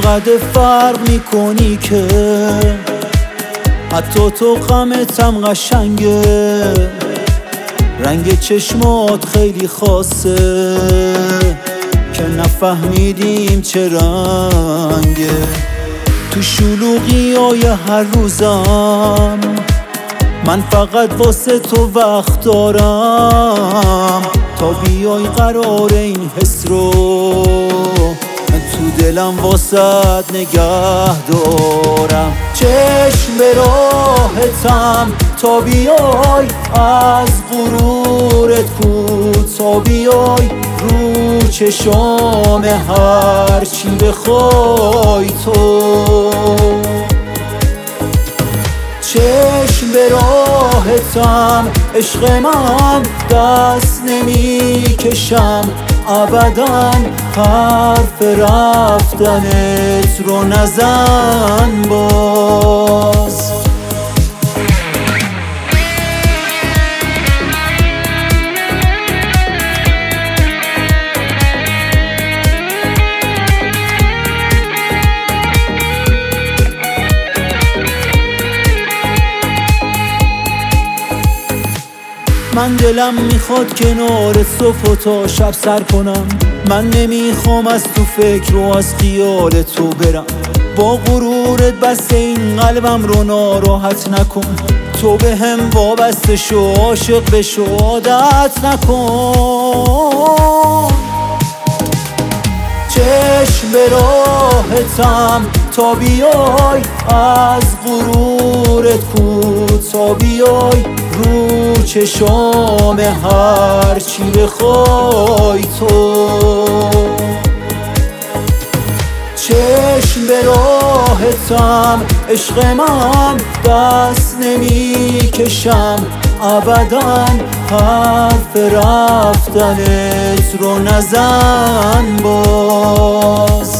چقدر فرق میکنی که حتی تو غمتم قشنگه. رنگ چشمات خیلی خاصه که نفهمیدیم چه رنگه. تو شلوغی های هر روزم من فقط واسه تو وقت دارم تا بیای قرار این حس رو تو دلم واسد نگه دارم. چشم به راهتم تا بیای، از غرورت کوتا بیای، رو چشام هر چی بخوای تو. چشم به راهتم عشق من، دست نمی کشم ابدا، حرف رفتنت رو نزن باز. من دلم میخواد کنار صبح تا شب سر کنم. من نمیخوام از تو فکر و از خیال تو برم. با غرورت بسته این قلبم رو ناراحت نکن. تو به هم وابسته شو، عاشق بشو، عادت نکن. چشم به راهتم تا بیای، از غرورت کوتا بیای، رو چشام هر چی بخوای تو. چشم به راهتم عشق من، دست نمی کشم ابدا، حرف رفتنت رو نزن باز.